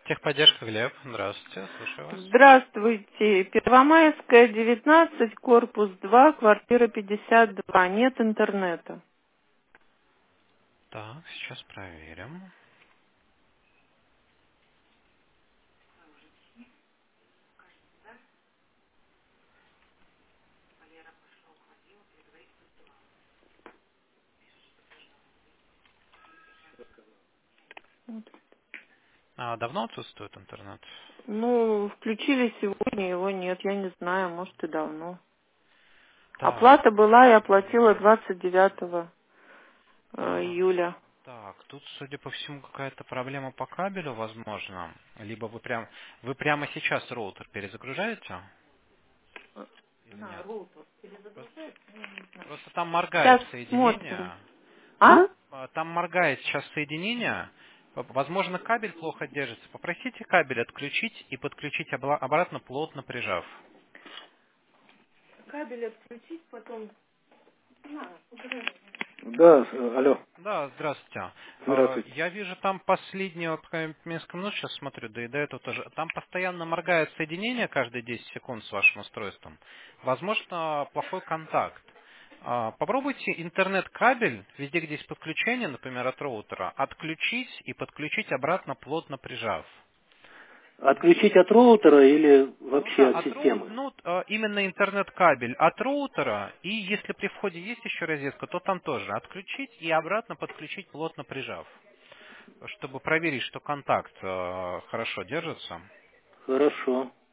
Техподдержка, Глеб. Здравствуйте, слушаю вас. Здравствуйте. Первомайская, 19, корпус 2, квартира 52. Нет интернета. Так, сейчас проверим. А давно отсутствует интернет? Ну, включили сегодня, его нет. Я не знаю, может и давно. Так, Оплата была, я оплатила 29 а, июля. так, тут, судя по всему, какая-то проблема по кабелю, возможно. Либо вы прямо сейчас роутер перезагружаете или На, нет? роутер Просто, перезагружается? просто там моргает Сейчас смотрим. соединение. А? Там моргает сейчас соединение. Возможно, кабель плохо держится. Попросите кабель отключить и подключить обратно, плотно прижав. Кабель отключить, потом... Да, алло, Да, здравствуйте. здравствуйте. Я вижу там последние, вот, пока я несколько минут сейчас смотрю, да и до этого тоже, там постоянно моргает соединение каждые 10 секунд с вашим устройством. Возможно, плохой контакт. Попробуйте интернет-кабель, везде, где есть подключение, например, от роутера, отключить и подключить обратно, плотно прижав. Отключить от роутера или Ну да, вообще от системы? именно интернет-кабель от роутера, и если при входе есть еще розетка, то там тоже отключить и обратно подключить, плотно прижав, чтобы проверить, что контакт хорошо держится. Хорошо.